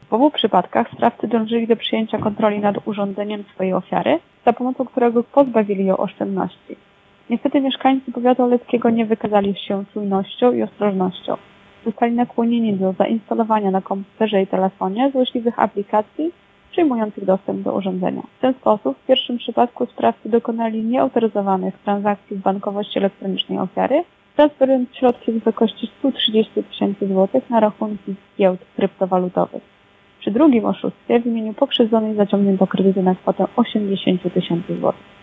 W obu przypadkach sprawcy dążyli do przyjęcia kontroli nad urządzeniem swojej ofiary, za pomocą którego pozbawili ją oszczędności. Niestety mieszkańcy powiatu oleckiego nie wykazali się czujnością i ostrożnością. Zostali nakłonieni do zainstalowania na komputerze i telefonie złośliwych aplikacji przyjmujących dostęp do urządzenia. W ten sposób w pierwszym przypadku sprawcy dokonali nieautoryzowanych transakcji w bankowości elektronicznej ofiary, transferując środki w wysokości 130 000 złotych na rachunki z giełd kryptowalutowych. Przy drugim oszustwie w imieniu pokrzywdzonej zaciągnięto kredyty na kwotę 80 000 złotych.